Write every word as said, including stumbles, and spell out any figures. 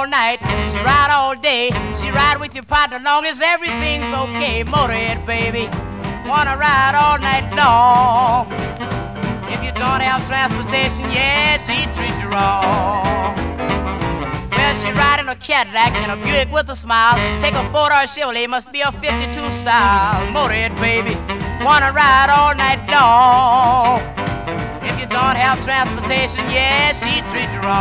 all night, she ride all day, she ride with your partner long as everything's okay. Motorhead baby, wanna ride all night long. If you don't have transportation, yeah, she treats you wrong. Well, she ride in a Cadillac and a Buick with a smile. Take a four-door Chevrolet, must be a fifty-two style. Motorhead baby, wanna ride all night long. If you don't have transportation, yeah, she treats you wrong.